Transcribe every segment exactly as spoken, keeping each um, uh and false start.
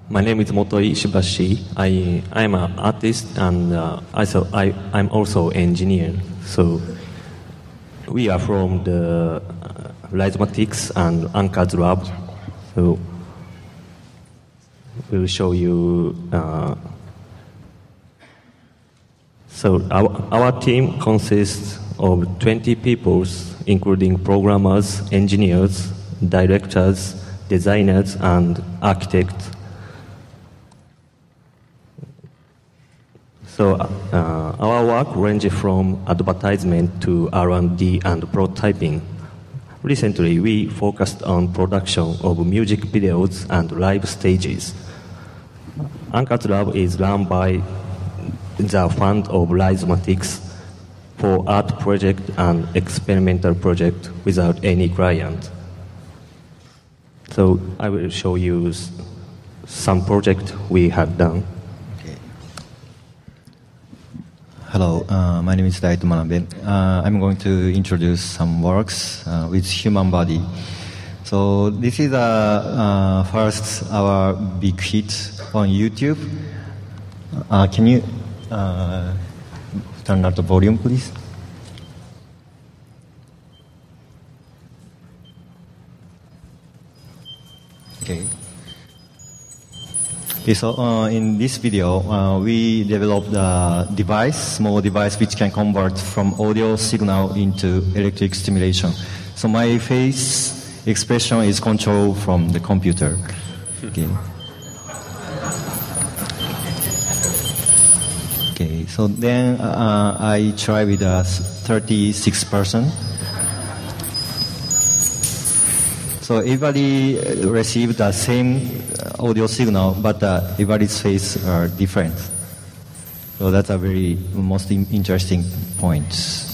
My name is Motoi Shibashi. I I'm an artist and uh, also I I'm also engineer. So we are from the uh, Lysmatics and Anchors Lab. So we'll show you. Uh, so our our team consists of twenty people, including programmers, engineers, directors, designers, and architects. So uh, our work ranges from advertisement to R and D and prototyping. Recently, we focused on production of music videos and live stages. Anchors Lab is run by the fund of Lysmatics for art project and experimental project without any client. So I will show you some project we have done. Hello, uh, my name is Daito Manabe. Uh, I'm going to introduce some works uh, with human body. So this is uh, uh, first our big hit on YouTube. Uh, can you uh, turn up the volume, please? Okay. Okay, so uh, in this video, uh, we developed a device, small device, which can convert from audio signal into electric stimulation. So my face expression is controlled from the computer. Okay. Okay. So then uh, I try with a thirty-six person. So everybody received the same audio signal, but uh, everybody's face are different. So that's a very most interesting point.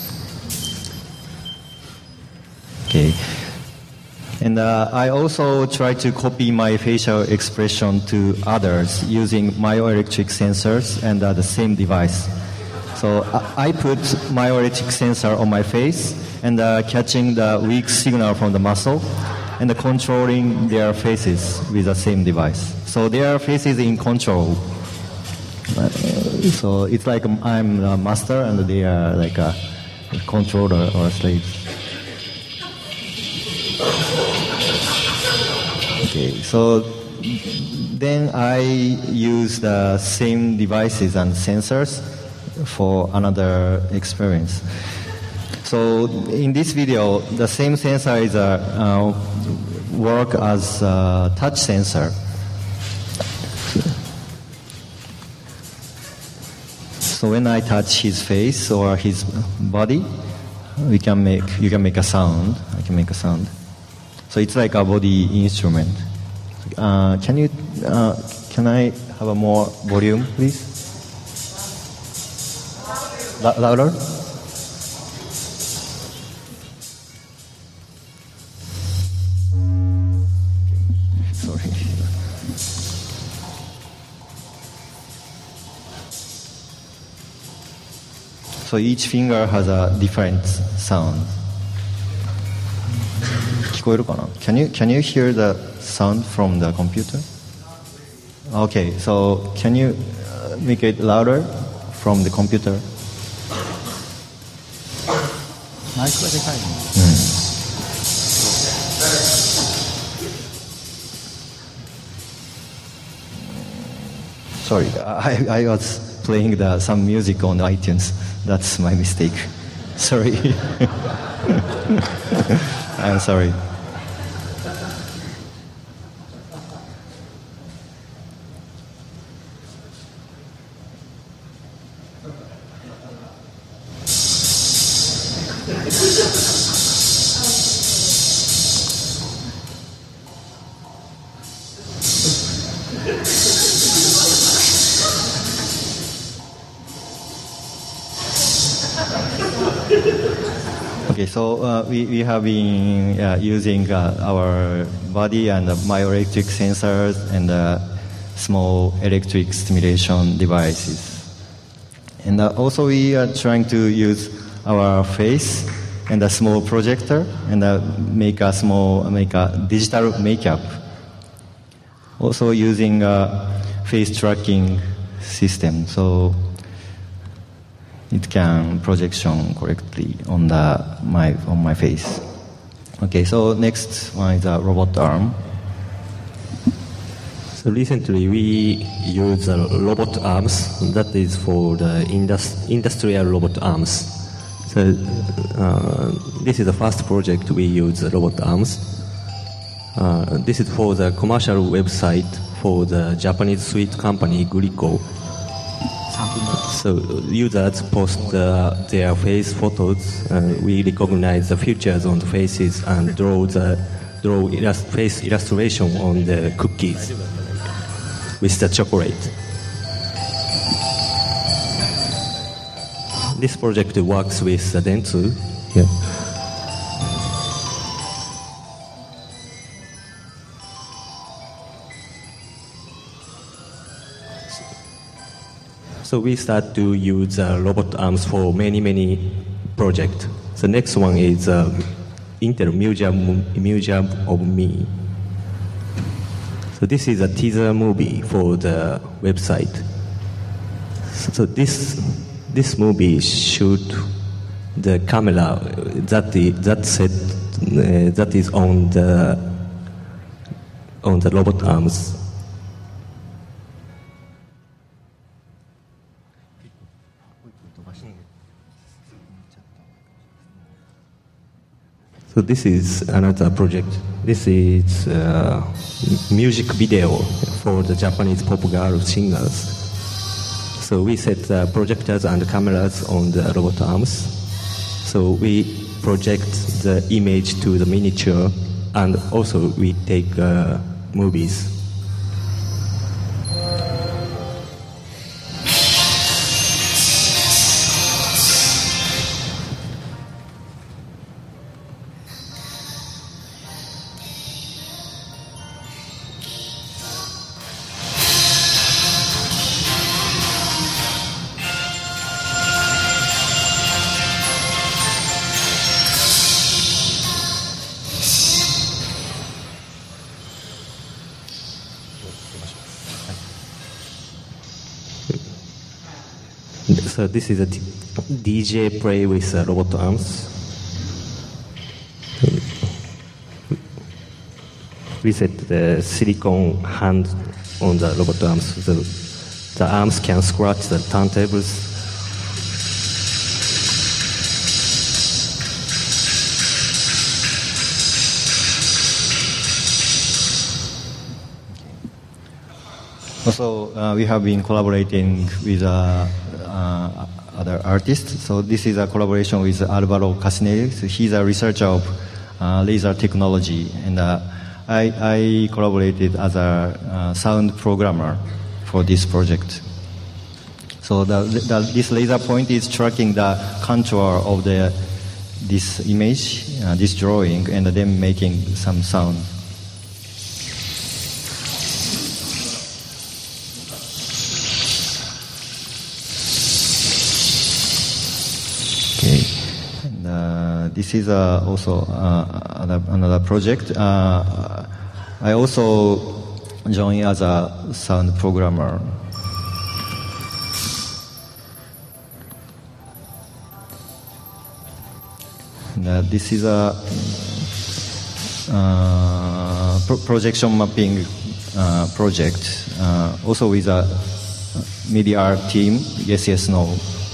Okay. And uh, I also try to copy my facial expression to others using myoelectric sensors and uh, the same device. So I, I put myoelectric sensor on my face and uh, catching the weak signal from the muscle and controlling their faces with the same device. So their faces in control. Uh, so it's like I'm a master and they are like a controller or a slave. Okay, so then I use the same devices and sensors for another experience. So in this video, the same sensor is a uh, work as a touch sensor. So when I touch his face or his body, we can make you can make a sound. I can make a sound. So it's like a body instrument. Uh, can you uh, can I have a more volume, please? La- louder. So each finger has a different sound. 聞こえるかな? Can you can you hear the sound from the computer? Okay, so can you make it louder from the computer? マイクがでかいね。Sorry, I I was playing the some music on iTunes. That's my mistake. Sorry. I'm sorry. Okay, so uh, we, we have been uh, using uh, our body and uh, myoelectric sensors and uh, small electric stimulation devices. And uh, also we are trying to use our face and a small projector and uh, make a small make a digital makeup. also using a face tracking system, so it can projection correctly on the my on my face. Okay, so next one is a robot arm. So recently we use uh, robot arms. That is for the indus- industrial robot arms. So uh, this is the first project we use robot arms. Uh, this is for the commercial website for the Japanese sweet company Glico. So users post uh, their face photos. Uh, we recognize the features on the faces and draw the draw illust- face illustration on the cookies with the chocolate. This project works with the Dentsu. Yeah. So we start to use uh, robot arms for many, many projects. The next one is uh, Intel Museum, Museum of Me. So this is a teaser movie for the website. So this this movie shoot the camera that is, that set uh, that is on the on the robot arms. So this is another project. This is uh, music video for the Japanese pop girl singers. So we set uh, projectors and cameras on the robot arms. So we project the image to the miniature, and also we take uh, movies. So this is a t- D J play with uh, robot arms. We set the silicone hand on the robot arms. So the arms can scratch the turntables. Also, uh, we have been collaborating with uh, uh, other artists. So this is a collaboration with Alvaro Casinelli. He's a researcher of uh, laser technology, and uh, I, I collaborated as a uh, sound programmer for this project. So the, the, this laser point is tracking the contour of the this image, uh, this drawing, and then making some sound. This is uh, also uh, another, another project. Uh, I also joined as a sound programmer. And, uh, this is a uh, pro- projection mapping uh, project, uh, also with a media art team, Yes, Yes, No.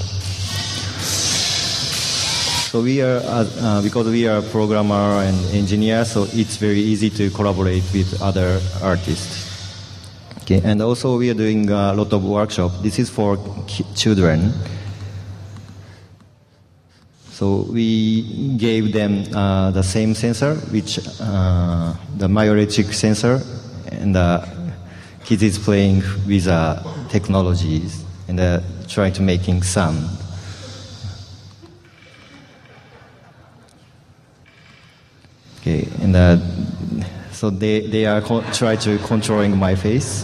So we are, uh, because we are a programmer and engineer, so it's very easy to collaborate with other artists. Okay, and also we are doing a lot of workshop. This is for ki- children. So we gave them uh, the same sensor, which uh, the myoelectric sensor, and the kids is playing with uh, technologies and uh, trying to making sound. Okay, and uh, so they, they are co- try to controlling my face.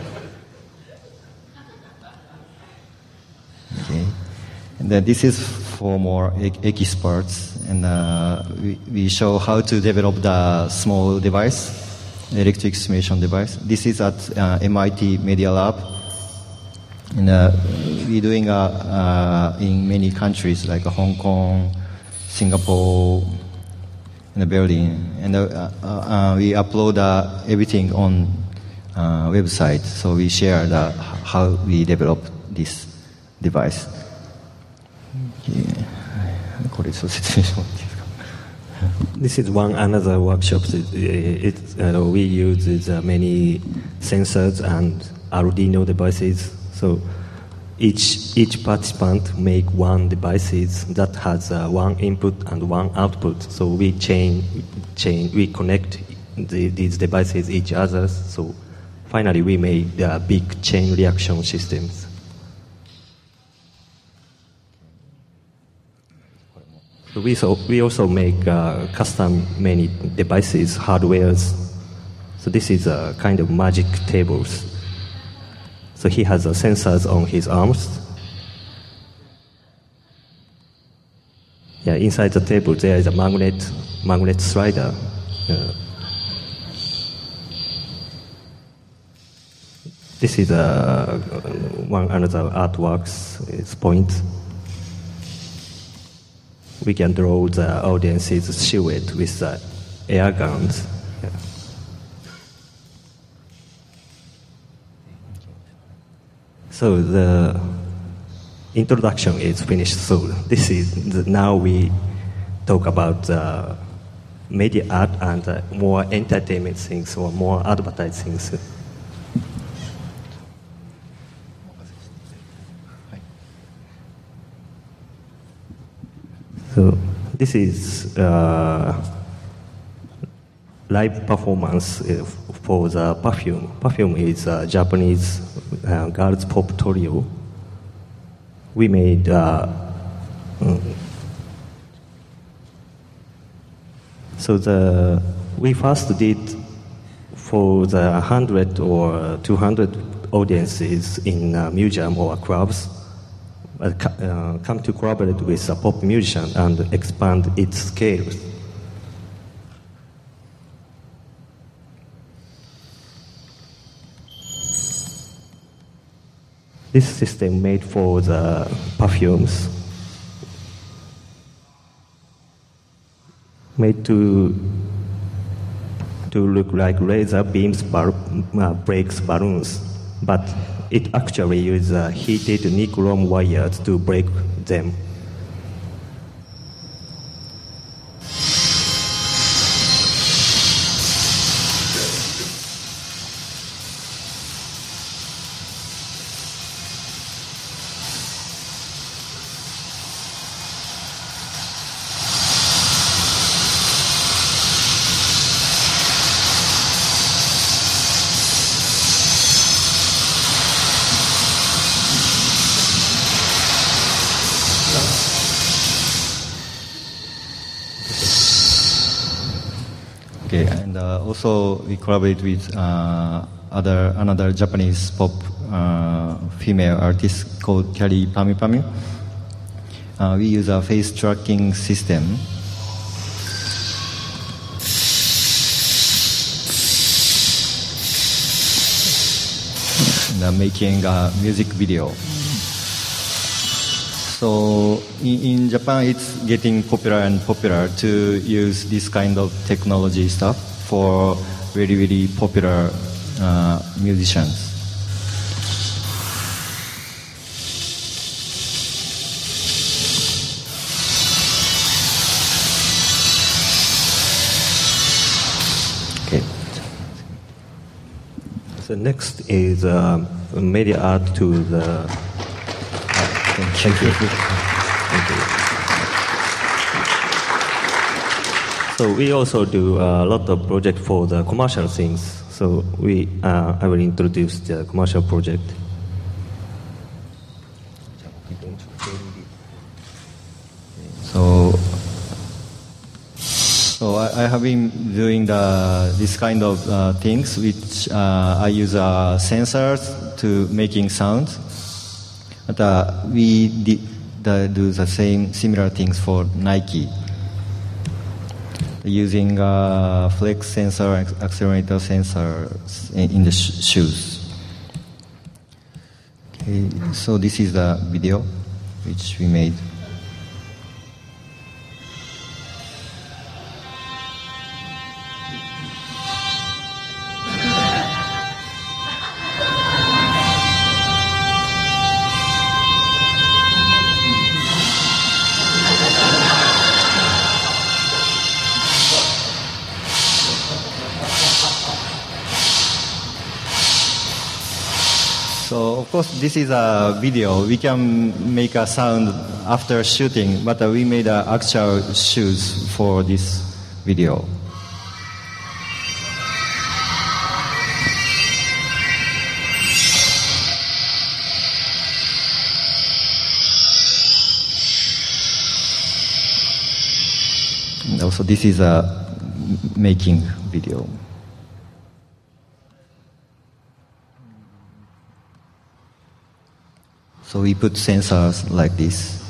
Okay, and then this is for more e- experts, and uh, we, we show how to develop the small device, electric stimulation device. This is at uh, M I T Media Lab. And uh, we're doing uh, uh, in many countries like Hong Kong, Singapore, and Berlin. And uh, uh, uh, we upload uh, everything on uh, website. So we share the, how we develop this device. This is one another workshop. It, it, uh, we use uh, many sensors and Arduino devices. So each each participant make one devices that has uh, one input and one output. So we chain chain we connect the, these devices each other. So finally we made the big chain reaction systems. So we so we also make uh, custom many devices, hardwares. So this is a kind of magic tables. So he has uh, sensors on his arms. Yeah, inside the table there is a magnet magnet slider. Uh, this is uh, one another artworks. It's point. We can draw the audience's silhouette with the air guns. Yeah. So the introduction is finished. So this is the, now we talk about uh, media art and uh, more entertainment things or more advertising things. So this is uh, live performance for the Perfume. Perfume is a Japanese uh, girls pop trio. We made uh, um, so the we first did for the one hundred or two hundred audiences in a museum or clubs. Uh, uh, come to collaborate with a pop musician and expand its scales. This system made for the perfumes, made to to look like laser beams bar, uh, breaks balloons, but it actually uses uh, heated nichrome wires to break them. Okay, and uh, also we collaborate with uh, other another Japanese pop uh, female artist called Kyary Pamyu Pamyu. Uh, we use a face tracking system. And, uh, making a music video. So in, in Japan, it's getting popular and popular to use this kind of technology stuff for really, really popular uh, musicians. Okay. So next is uh, media art to the. Thank you. Thank you. So we also do a lot of projects for the commercial things. So we, uh, I will introduce the commercial project. So, so I, I have been doing the this kind of uh, things, which uh, I use uh, sensors to making sounds. But uh, we did, the uh, do the same similar things for Nike, using uh, flex sensor and accelerator sensors in, in the sh- shoes. Okay, so this is the video which we made. So, of course, this is a video. We can make a sound after shooting, but uh, we made uh, actual shoes for this video. And also, this is a making video. So we put sensors like this.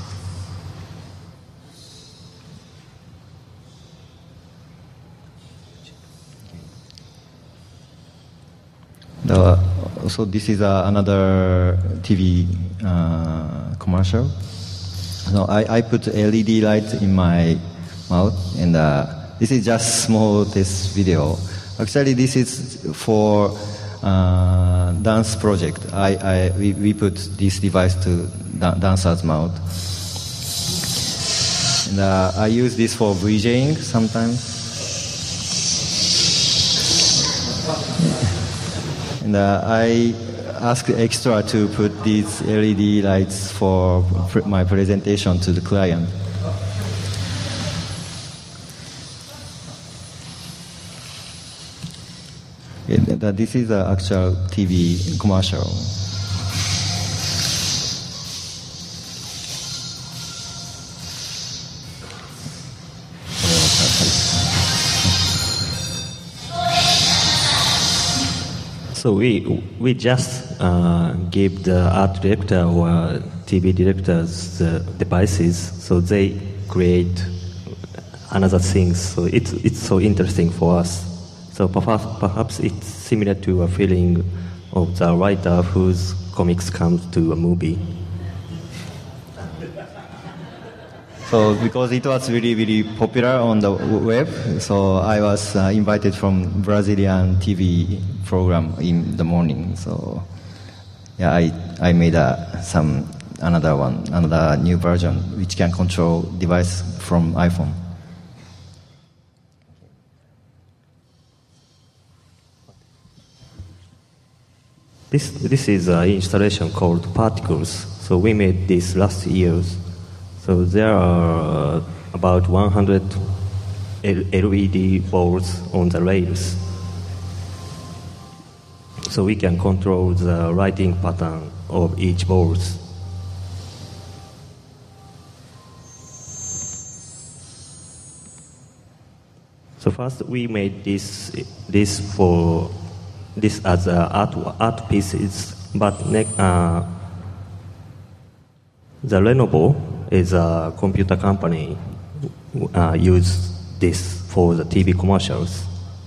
The, so this is uh, another T V uh, commercial. So I, I put L E D light in my mouth, and uh, this is just small test video. Actually, this is for Uh, dance project. I, I we, we put this device to da- dancer's mouth, and uh, I use this for VJing sometimes. And uh, I ask extra to put these L E D lights for pr- my presentation to the client. That this is the actual T V commercial. So we we just uh, give the art director or T V directors the devices, so they create another things. So it's it's so interesting for us. So perhaps, perhaps it's similar to a feeling of the writer whose comics comes to a movie. So because it was really, really popular on the web, so I was uh, invited from Brazilian T V program in the morning. So yeah, I I made a, some another one, another new version which can control device from iPhone. This this is an installation called Particles. So we made this last year. So there are uh, about one hundred L E D balls on the rails. So we can control the writing pattern of each ball. So first we made this this for this as uh, art art pieces, but ne- uh, the Lenovo is a computer company uh, use this for the T V commercials.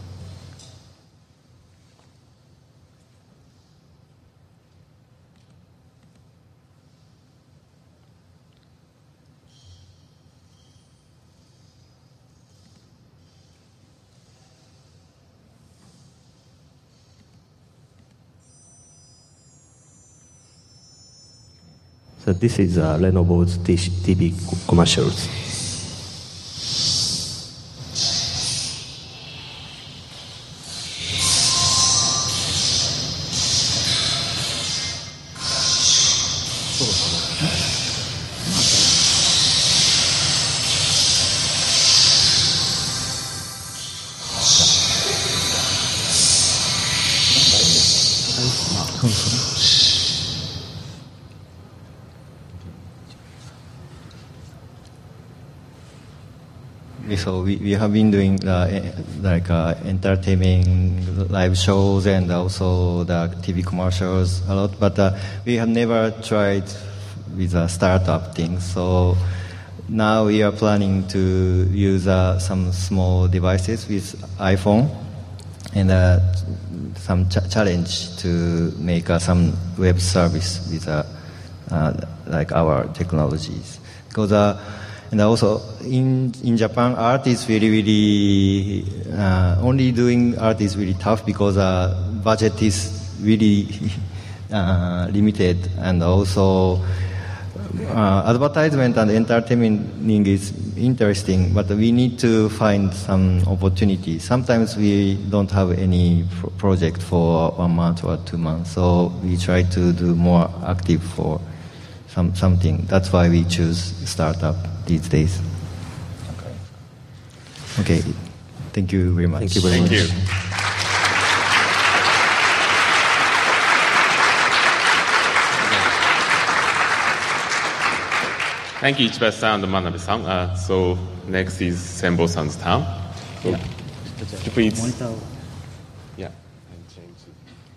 So this is uh, Lenovo's T V commercials. So we, we have been doing uh, like uh, entertaining live shows and also the T V commercials a lot, but uh, we have never tried with a startup thing. So now we are planning to use uh, some small devices with iPhone and uh, some ch- challenge to make uh, some web service with uh, uh, like our technologies. Because uh, and also in in Japan, art is really really uh, only doing art is really tough because uh, budget is really uh, limited, and also uh, advertisement and entertainment is interesting, but we need to find some opportunity. Sometimes we don't have any pro- project for one month or two months, so we try to do more active for some something. That's why we choose startup these days. Okay. Okay. Thank you very much. Thank you very Thank much. you. Thank you, Ichiba-san and Manabe-san. Uh, so next is Senbo-san's turn. Yeah. Could you please? Yeah. And change it.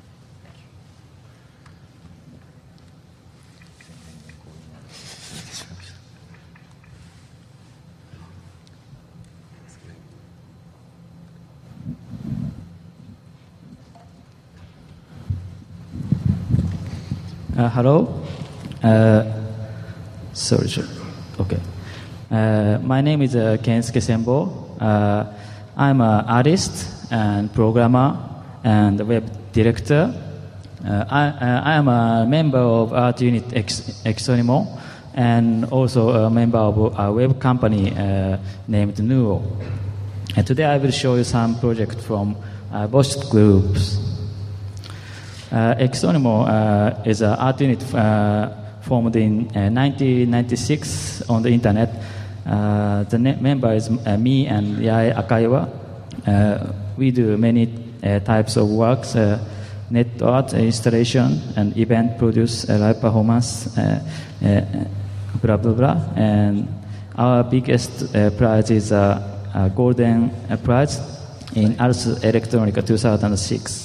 Uh, hello. Uh, sorry, sure. Okay. Uh, my name is uh, Kensuke Senbo. Uh, I'm an artist and programmer and web director. Uh, I, uh, I am a member of art unit Ex- Exonimo and also a member of a web company uh, named Nuo. And today I will show you some projects from uh, both groups. Uh, Exonimo uh, is an art unit uh, formed in uh, nineteen ninety-six on the internet. Uh, the ne- member is uh, me and Yae Akaiwa. Uh, we do many uh, types of works, uh, net art, uh, installation, and event produce, uh, live performance, uh, uh, blah, blah, blah. And our biggest uh, prize is a uh, uh, golden uh, prize in Ars Electronica two thousand six.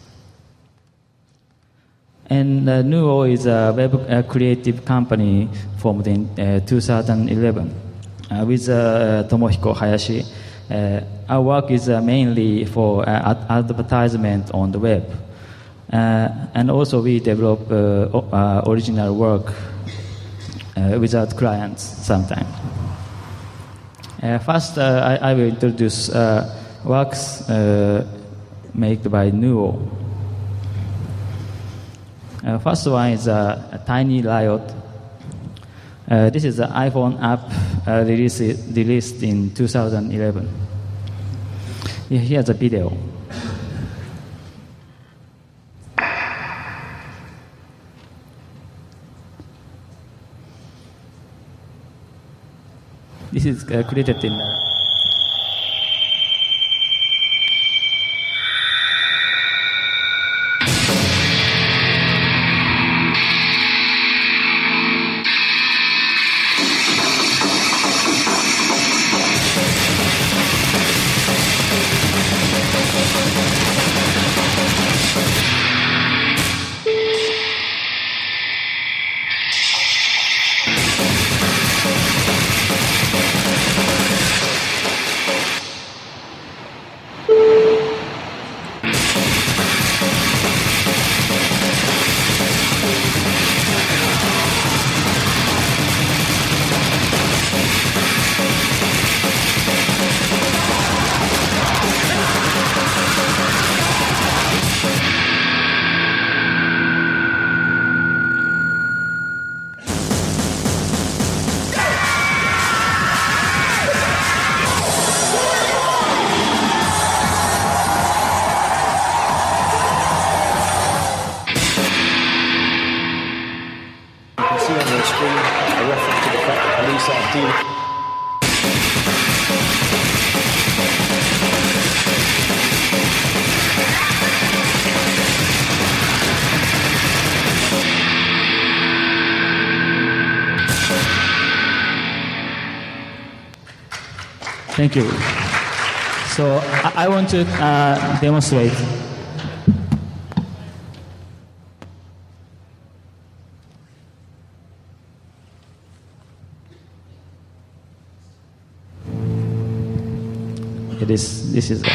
And uh, Nuo is a web uh, creative company formed in uh, two thousand eleven uh, with uh, Tomohiko Hayashi. Uh, our work is uh, mainly for uh, ad- advertisement on the web. Uh, and also we develop uh, o- uh, original work uh, without clients sometimes. Uh, first, uh, I, I will introduce uh, works uh, made by Nuo. Uh, first one is uh, a Tiny Riot. Uh, this is an iPhone app uh, released, released in two thousand eleven. Here's a video. This is uh, created in uh, Thank you. So I, I want to uh, demonstrate. it is. This is.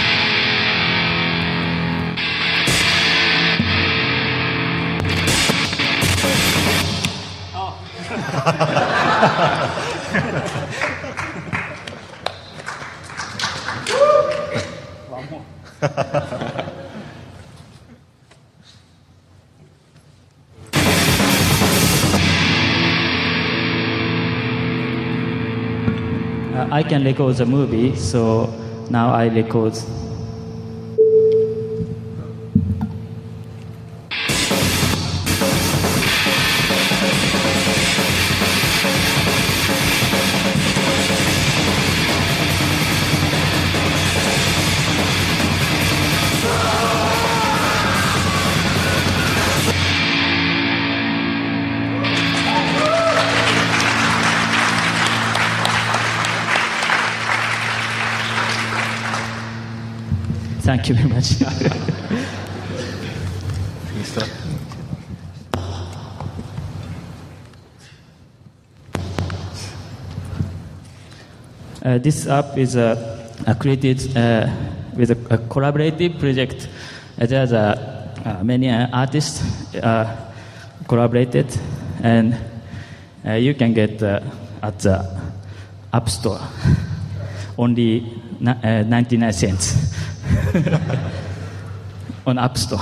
uh, I can record the movie, so now I record. Thank you very much. uh, this app is uh, created uh, with a, a collaborative project. Uh, there's uh, uh, many uh, artists uh, collaborated, and uh, you can get uh, at the App Store only na- uh, ninety-nine cents. On App Store.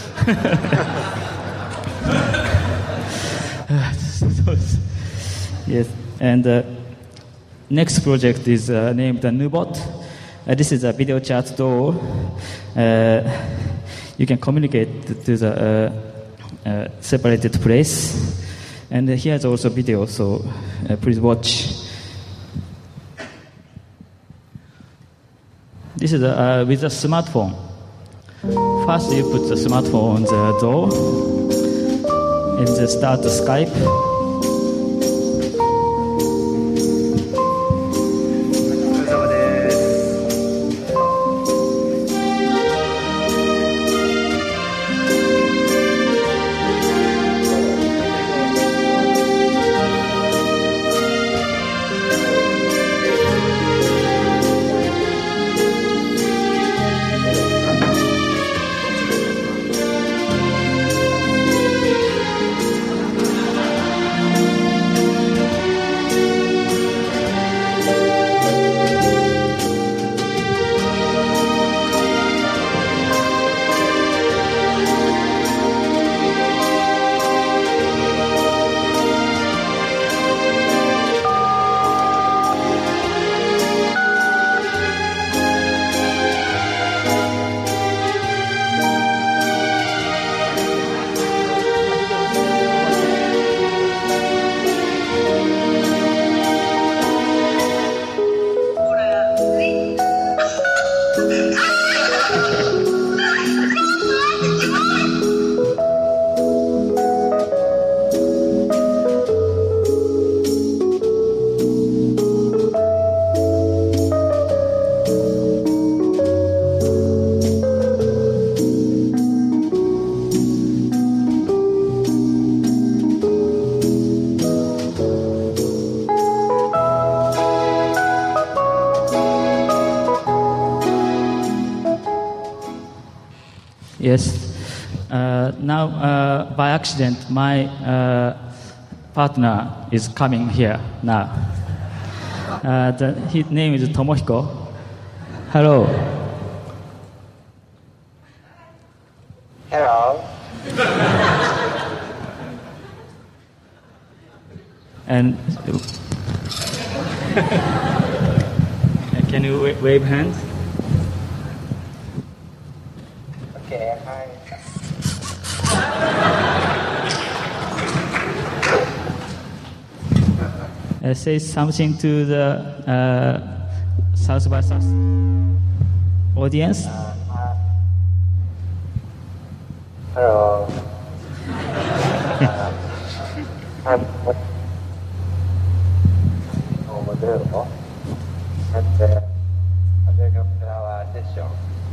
Yes, and uh, next project is uh, named the Nubot. Uh, this is a video chat tool. Uh, you can communicate to the uh, uh, separated place, and uh, here's also video. So uh, please watch. This is a, uh, with a smartphone. First, you put the smartphone on the door, and then start the Skype. Yes. Uh, now, uh, by accident, my uh, partner is coming here now. Uh, the, his name is Tomohiko. Hello. Hello. And can you wa- wave hands? Okay, hi. Uh, say something to the uh, South by South audience. Uh, hello. uh, I'm what? Oh, modelo. And uh, I'm doing a flower session.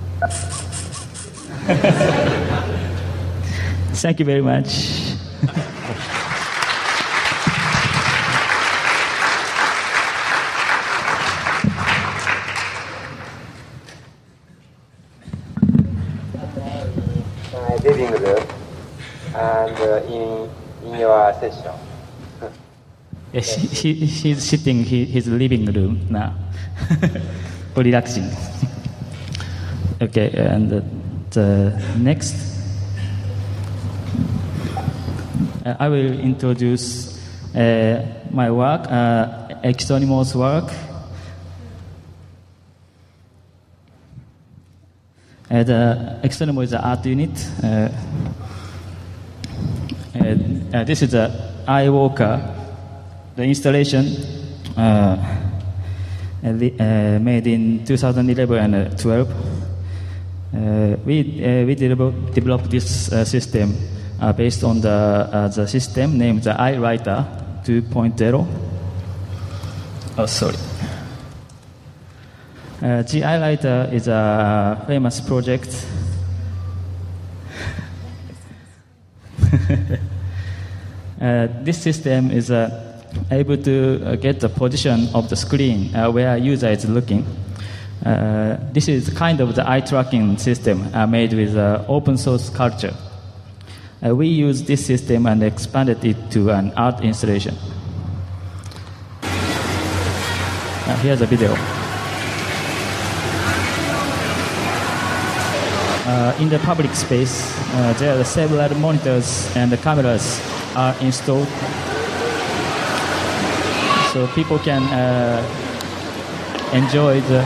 Thank you very much. my living room and uh, in in your session. Yeah, he, he, he's sitting in his living room now, for relaxing. Okay, and the, the next, uh, I will introduce uh, my work, uh, Extonimo's work. Uh, the Extonimo is an art unit. Uh, uh, uh, this is a iWalker. The installation uh, uh, made in two thousand eleven and twelve. Uh, we uh, we developed, developed this uh, system uh, based on the uh, the system named the iWriter two point oh. Oh, sorry. Uh, the iWriter is a famous project. uh, this system is a able to uh, get the position of the screen uh, where a user is looking. Uh, this is kind of the eye tracking system uh, made with uh, open source culture. Uh, we used this system and expanded it to an art installation. Uh, here's a video. Uh, in the public space, uh, there are several monitors and the cameras are installed. So people can uh, enjoy the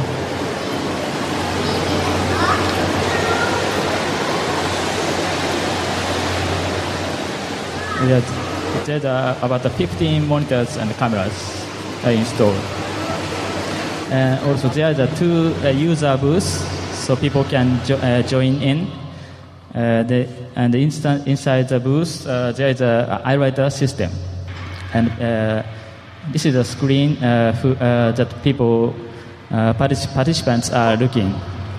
there are about fifteen monitors and cameras uh, installed. And also there are two uh, user booths, so people can jo- uh, join in. Uh, the, and the instant, inside the booth, uh, there is a iWriter system, and uh, this is a screen uh, who, uh, that people, uh, partic- participants are looking.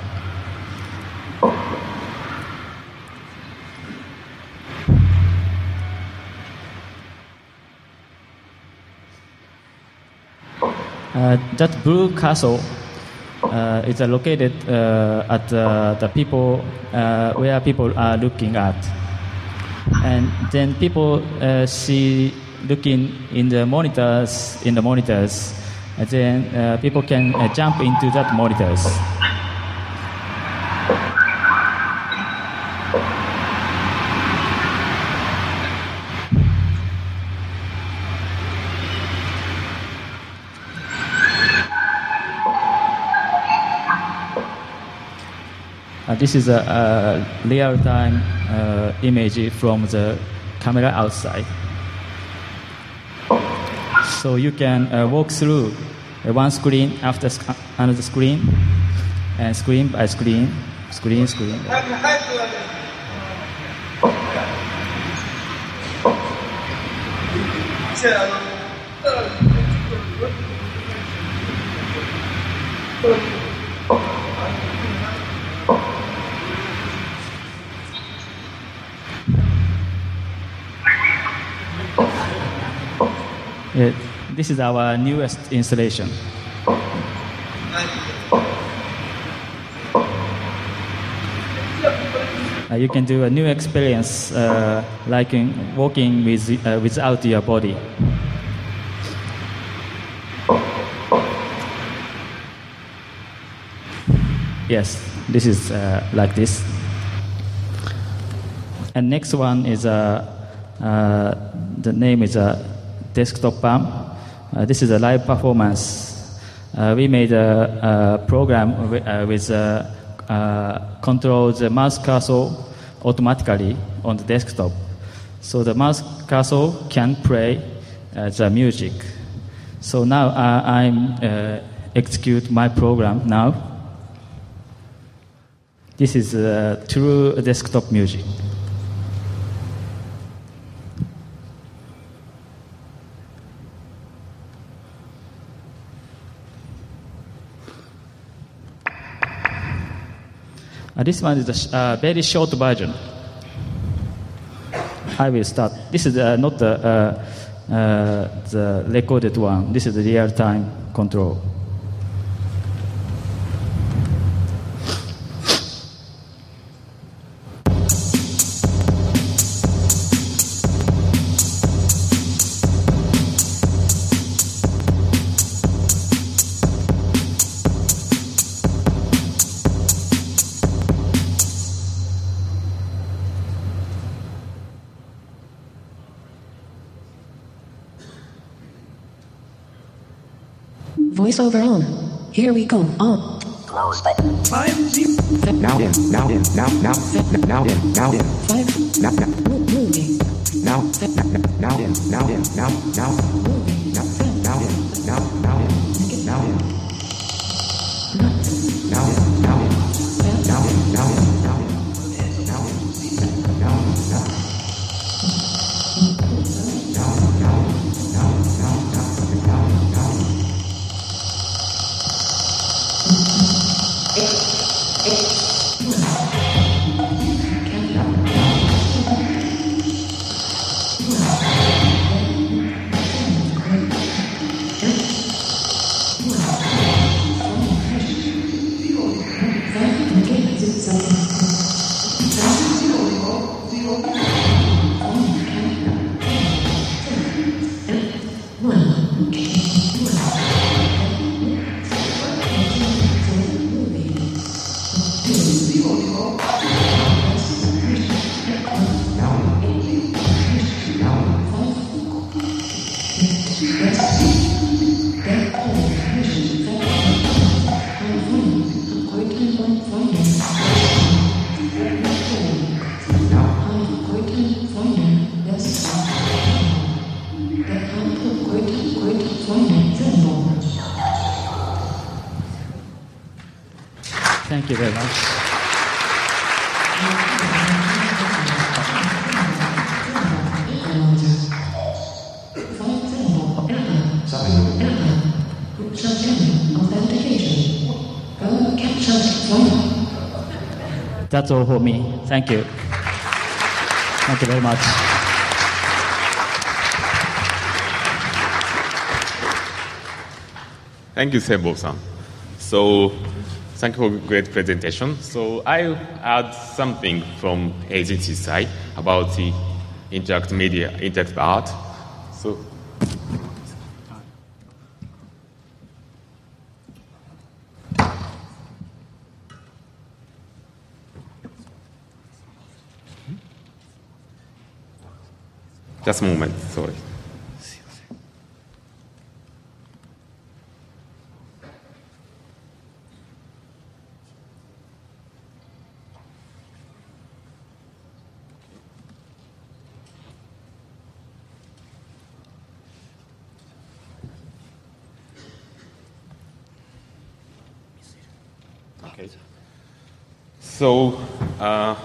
Uh, that blue castle uh, is uh, located uh, at uh, the people uh, where people are looking at, and then people uh, see. Looking in the monitors, in the monitors, and then uh, people can uh, jump into that monitors. Uh, this is a, a real-time uh, image from the camera outside. So you can uh, walk through uh, one screen after sc- another screen, and screen by screen, screen, screen. Yeah, this is our newest installation. Uh, you can do a new experience, uh, like in walking with, uh, without your body. Yes, this is uh, like this. And next one is uh, uh, the name is a. Uh, Desktop P A M. Uh, this is a live performance. Uh, we made a, a program with, uh, with uh, uh, controls the mouse cursor automatically on the desktop. So the mouse cursor can play uh, the music. So now uh, I'm uh, execute my program now. This is uh, true desktop music. Uh, this one is a sh- uh, very short version. I will start. This is uh, not the, uh, uh, the recorded one. This is the real-time control. voiceover on. Here we go. On. Close button. Five. Now in, now in, now, now, now in, now in. Five. Now, now, Moving. now, now, now in, now in, now, now, Moving. now, now in, now, now in, now in, now in, now in, now in, now in, now in, now in, now in, now, now. Thank you very much. That's all for me. Thank you. Thank you very much. Thank you, Senbo-san. So, thank you for a great presentation. So, I'll add something from agency side about the interactive media, interactive art. So, just a moment, sorry. Okay. So, uh,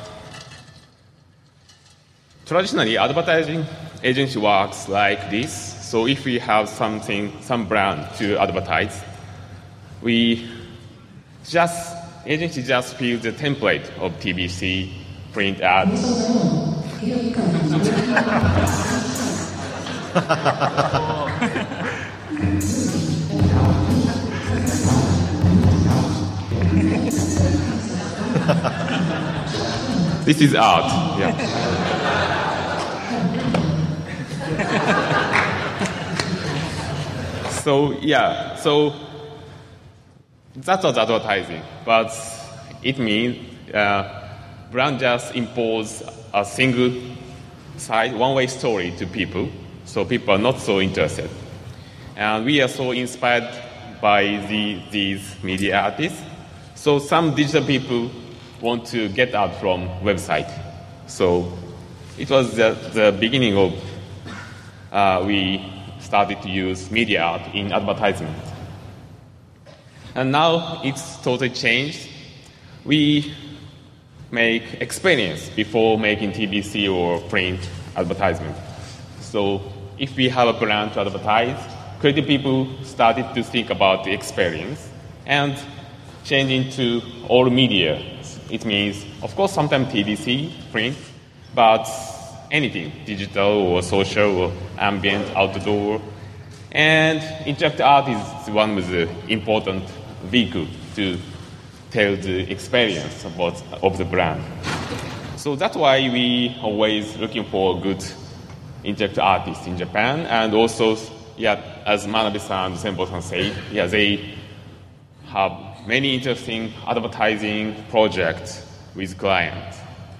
traditionally, advertising agency works like this. So, if we have something, some brand to advertise, we just agency just fills the template of T V C, print ads. This is art, yeah. So, yeah, so that's not advertising, but it means uh, brand just impose a single side, one-way story to people, so people are not so interested. And we are so inspired by the, these media artists. So some digital people want to get out from website. So it was the, the beginning of uh, we started to use media art in advertisement. And now it's totally changed. We make experience before making T V C or print advertisement. So if we have a brand to advertise, creative people started to think about the experience and change into all media. It means, of course, sometimes T V C, print, but anything, digital or social or ambient, outdoor. And interactive art is one of the important vehicle to tell the experience about, of the brand. So that's why we always looking for good interactive artists in Japan. And also, yeah, as Manabe-san and Senbo-san say, yeah, they have many interesting advertising projects with clients.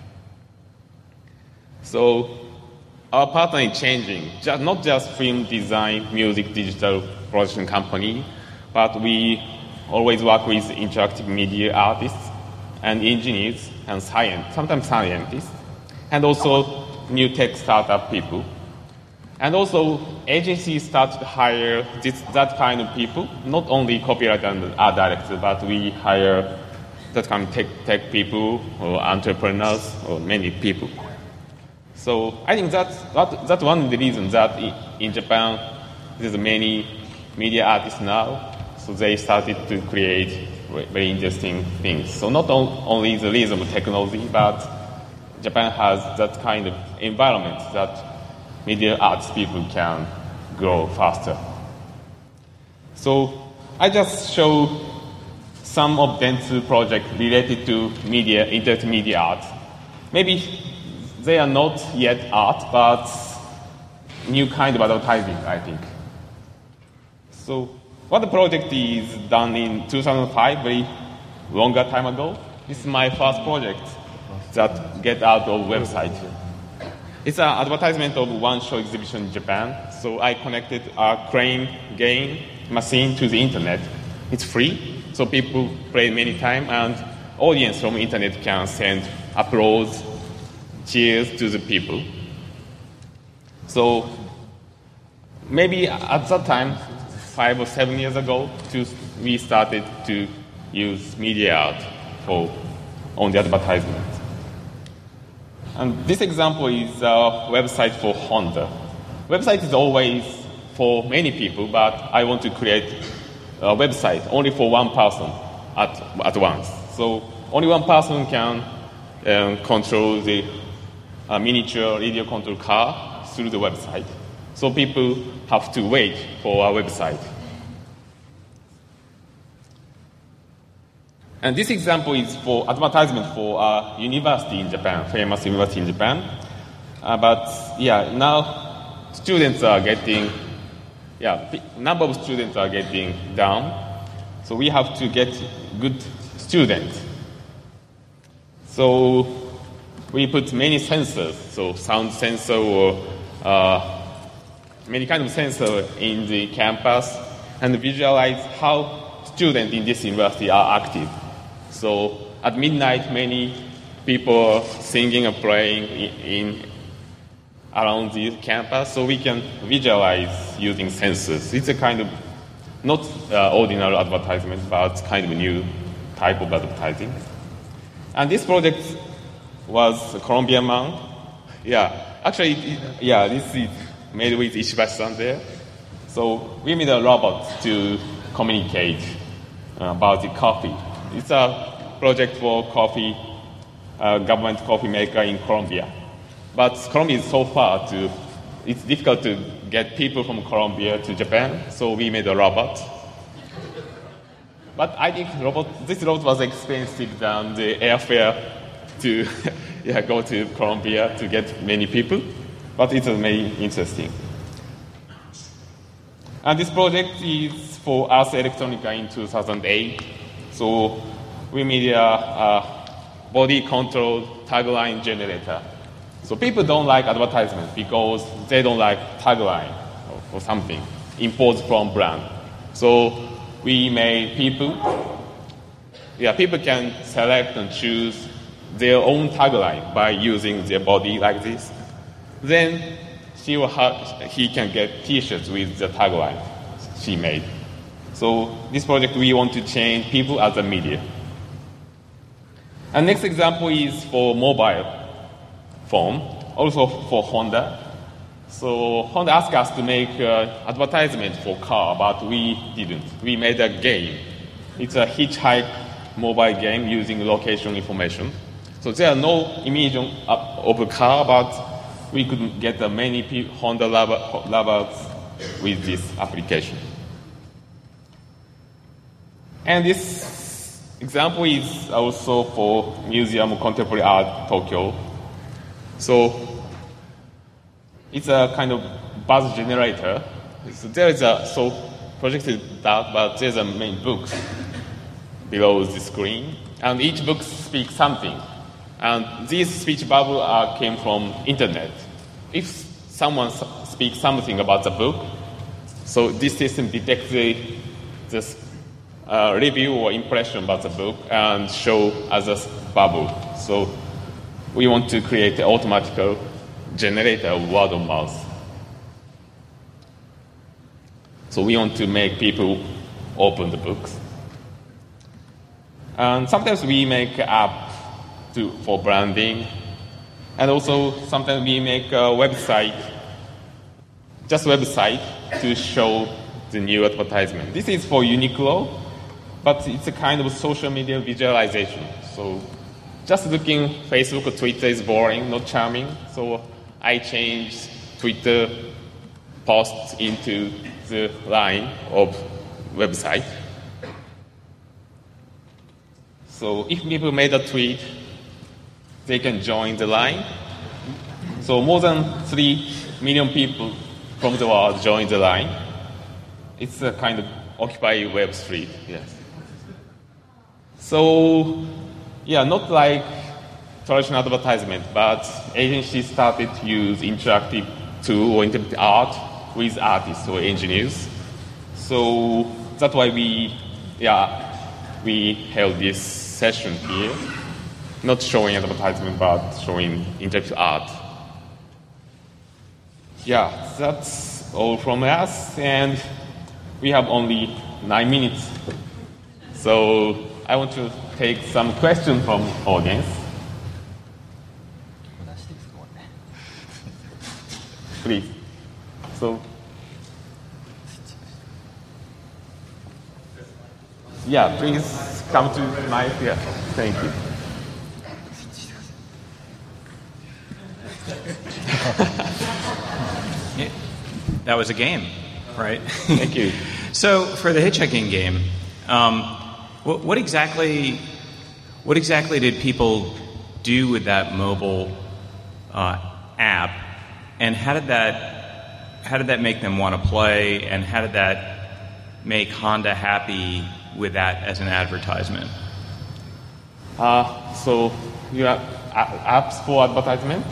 So our partner is changing, just, not just film design, music, digital production company. but we always work with interactive media artists and engineers and science, sometimes scientists, and also new tech startup people. And also, agencies start to hire this, that kind of people, not only copywriter and art director, but we hire that kind of tech, tech people or entrepreneurs or many people. So I think that's, that, that's one of the reasons that in Japan there's many media artists now, so they started to create very interesting things. So not only the reason of technology, but Japan has that kind of environment that media arts people can grow faster. So I just show some of Dentsu projects related to media, internet media art. Maybe they are not yet art, but new kind of advertising, I think. So what the project is done in two thousand five, very longer time ago. This is my first project that get out of website. It's an advertisement of one show exhibition in Japan. So I connected a crane game machine to the internet. It's free, so people play many times, and audience from internet can send applause, cheers to the people. So maybe at that time, five or seven years ago, to, we started to use media art for on the advertisement. And this example is a website for Honda. Website is always for many people, but I want to create a website only for one person at, at once. So only one person can um, control the uh, miniature radio control car through the website. So people have to wait for our website. And this example is for advertisement for a university in Japan, famous university in Japan. Uh, but yeah, now students are getting, yeah, number of students are getting down. So we have to get good students. So we put many sensors, so sound sensor or uh, many kind of sensor in the campus and visualize how students in this university are active. So at midnight, many people are singing and playing in, in around the campus, so we can visualize using sensors. It's a kind of not uh, ordinary advertisement, but kind of a new type of advertising. And this project was a Colombian man. Yeah, actually, it, yeah, this is made with Ishibashi-san there. So we made a robot to communicate uh, about the coffee. It's a project for coffee, uh, government coffee maker in Colombia. But Colombia is so far to, it's difficult to get people from Colombia to Japan, so we made a robot. But I think robot, this robot was expensive than the airfare to yeah, go to Colombia to get many people. But it's very interesting. And this project is for Ars Electronica in two thousand eight. So we made a, a body control tagline generator. So people don't like advertisement because they don't like tagline or, or something imposed from brand. So we made people, yeah, people can select and choose their own tagline by using their body like this. Then she will have, he can get T-shirts with the tagline she made. So this project, we want to change people as a media. And next example is for mobile phone, also for Honda. So Honda asked us to make uh, advertisement for car, but we didn't. We made a game. It's a hitchhike mobile game using location information. So there are no image of a car, but we could get uh, many people, Honda lovers with this application. And this example is also for Museum of Contemporary Art Tokyo. So it's a kind of buzz generator. So there is a, so project is dark, but there's a main books below the screen. And each book speaks something. And these speech bubbles are, came from internet. If someone speaks something about the book, so this system detects the just uh, review or impression about the book and show as a bubble. So we want to create an automatic generator of word of mouth. So we want to make people open the books. And sometimes we make an app to, for branding. And also sometimes we make a website, just website to show the new advertisement. This is for Uniqlo, but it's a kind of social media visualization. So just looking Facebook or Twitter is boring, not charming. So I changed Twitter posts into the line of website. So if people made a tweet, they can join the line. So more than three million people from the world join the line. It's a kind of Occupy Web Street, yes. So, yeah, not like traditional advertisement, but agencies started to use interactive tool or interactive art with artists or engineers. So that's why we, yeah, we held this session here. Not showing advertisement, but showing interactive art. Yeah, that's all from us, and we have only nine minutes. So I want to take some questions from audience. Please. So, yeah, please come to my, yeah, thank you. That was a game, right? Thank you. So for the hitchhiking game, um, what, what exactly, what exactly did people do with that mobile uh, app, and how did that, how did that make them want to play, and how did that make Honda happy with that as an advertisement? Uh, so you have apps for advertisement?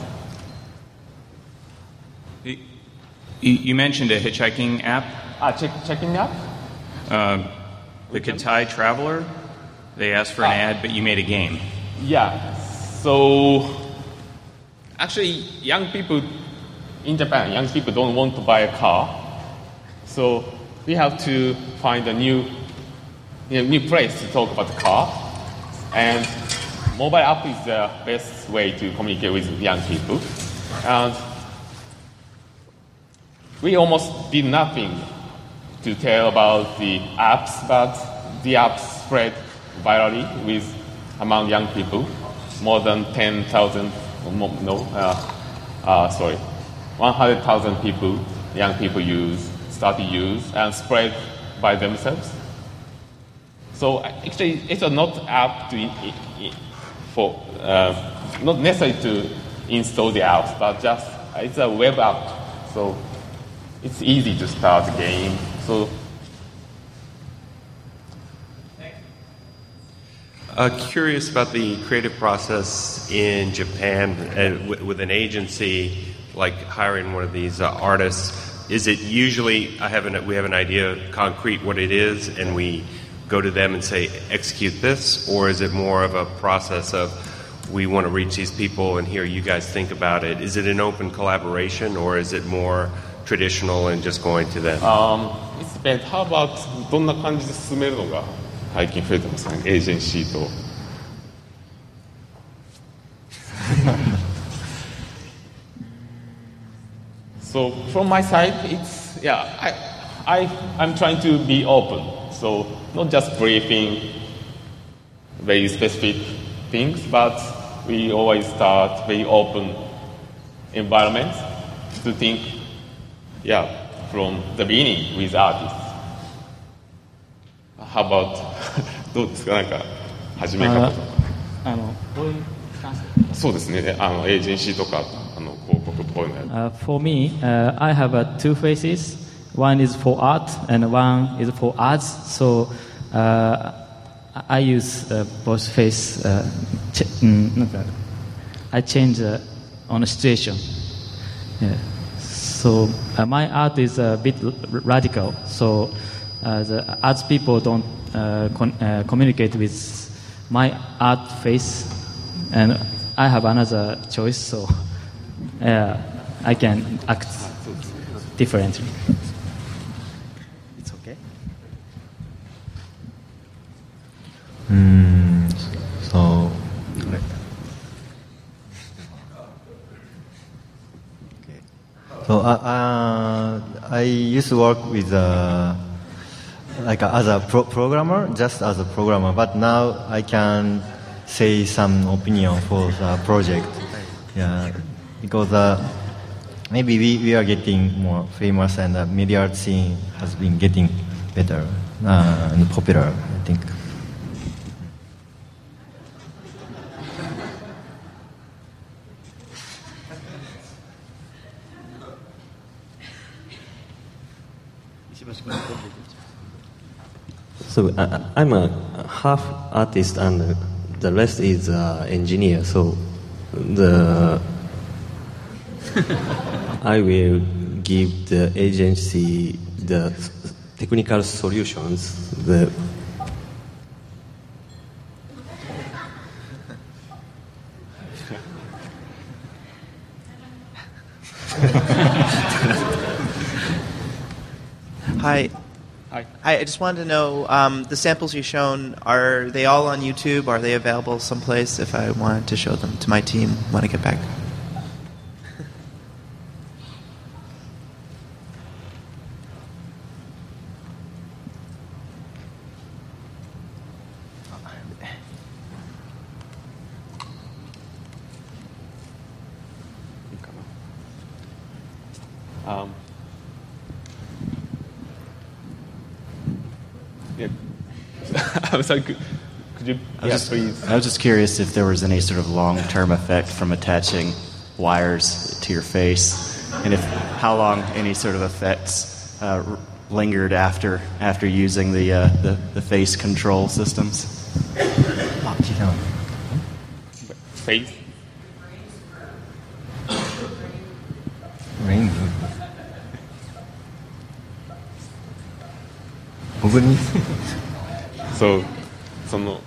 You, you mentioned a hitchhiking app. Ah, check, checking app? Uh, the Katai Traveler. They asked for an ah. ad, but you made a game. Yeah. So actually, young people in Japan, young people don't want to buy a car. So we have to find a new, you know, new place to talk about the car. And mobile app is the best way to communicate with young people. And we almost did nothing to tell about the apps, but the apps spread virally with among young people. More than ten thousand, no, uh, uh, sorry, one hundred thousand people, young people use, started use, and spread by themselves. So actually, it's a not app to for uh, not necessary to install the apps, but just it's a web app. So it's easy to start a game. So, uh, curious about the creative process in Japan uh, with, with an agency like hiring one of these uh, artists. Is it usually I have an, we have an idea concrete what it is, and we go to them and say execute this, or is it more of a process of we want to reach these people and here you guys think about it? Is it an open collaboration, or is it more traditional and just going to them? Um, it's bad. How about どんな感じで進めるのが最近増えてますね、エージェンシーと。So from my side, it's yeah, I, I, I'm trying to be open. So not just briefing very specific things, but we always start very open environment to think. Yeah, from the beginning with artists. How about どうですか、なんか始め方とか。 あのこういうそうですね。あのエージェンシーとかあの広告っぽいのやる。 Uh, for me, uh, I have uh, two faces. One is for art, and one is for arts. So uh, I use uh, both face. Uh, ch- mm, I change uh, on a situation. Yeah. So uh, my art is a bit r- radical. So uh, the ads people don't uh, con- uh, communicate with my art face, and I have another choice, so uh, I can act differently. It's okay. Mm, so, so uh, uh, I used to work with uh, like a, as a pro- programmer, just as a programmer. But now I can say some opinion for the project. Yeah, because uh, maybe we, we are getting more famous, and the media art scene has been getting better uh, and popular, I think. So uh, I'm a half artist, and the rest is uh, engineer. So the I will give the agency the technical solutions. The Hi. Hi. Hi. I just wanted to know um, the samples you've shown, are they all on YouTube? Are they available someplace if I wanted to show them to my team when I get back? Um, yeah. I'm sorry, could, could you, I was, yeah, just, please. I was just curious if there was any sort of long-term effect from attaching wires to your face, and if how long any sort of effects uh, r- lingered after after using the, uh, the the face control systems. Face? Rain. So, その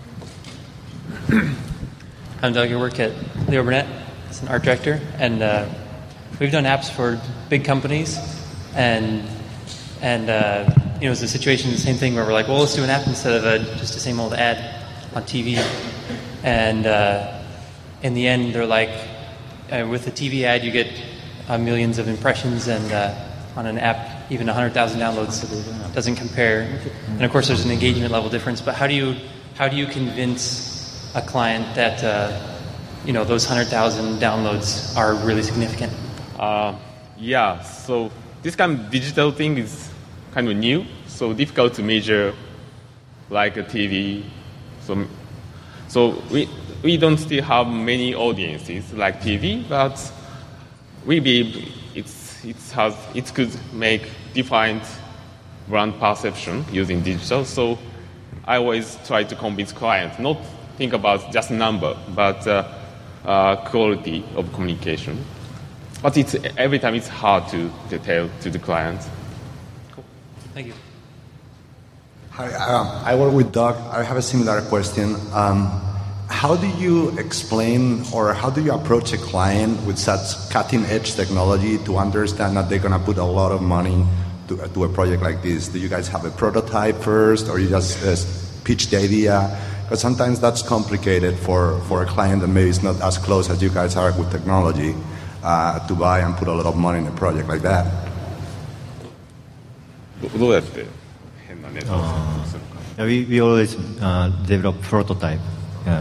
I'm Doug. I work at Leo Burnett as an art director, and uh, we've done apps for big companies, and and uh, you know, it's a situation, the same thing where we're like, well, let's do an app instead of a, just the same old ad on T V, and uh, in the end, they're like, uh, with a T V ad, you get uh, millions of impressions, and uh, on an app, even one hundred thousand downloads doesn't compare. And of course, there's an engagement level difference. But how do you how do you convince a client that uh, you know, those one hundred thousand downloads are really significant? Uh, yeah, so this kind of digital thing is kind of new, so difficult to measure like a T V. So, so we we don't still have many audiences like T V, but we believe it's it's has it could make different brand perception using digital. So I always try to convince clients not think about just number, but uh, uh, quality of communication. But it's every time it's hard to, to tell to the client. Cool. Thank you. Hi, um, I work with Doug. I have a similar question. Um, how do you explain or how do you approach a client with such cutting-edge technology to understand that they're going to put a lot of money to, to a project like this? Do you guys have a prototype first, or you just uh, pitch the idea? Because sometimes that's complicated for, for a client that maybe is not as close as you guys are with technology uh, to buy and put a lot of money in a project like that. どうやって変なネタをするか。 Yeah, we, we always uh, develop prototype. Yeah.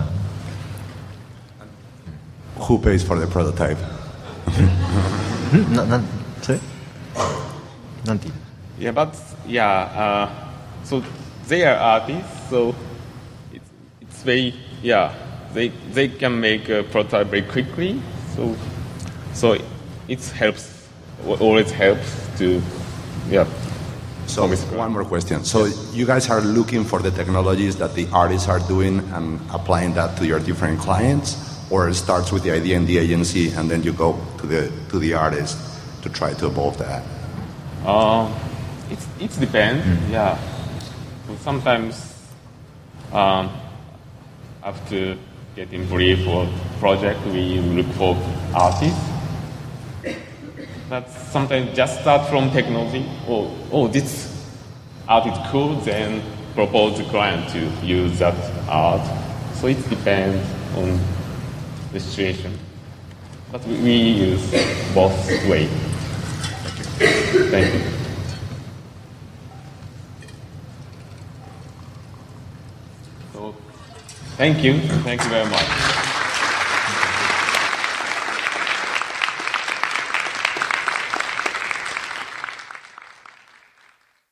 Who pays for the prototype? な、なん、それなんて言う Yeah, but yeah, uh, so they are artists, so it's it's very yeah they they can make a prototype very quickly, so so it helps always helps to yeah. So one more question. So you guys are looking for the technologies that the artists are doing and applying that to your different clients, or it starts with the idea in the agency and then you go to the to the artist to try to evolve that? Uh, It it depends. Mm. Yeah. So sometimes um, after getting brief for project, we look for artists. But sometimes just start from technology. Oh, oh, this art is cool. Then propose the client to use that art. So it depends on the situation. But we, we use both ways. Thank you. So, thank you. Thank you very much.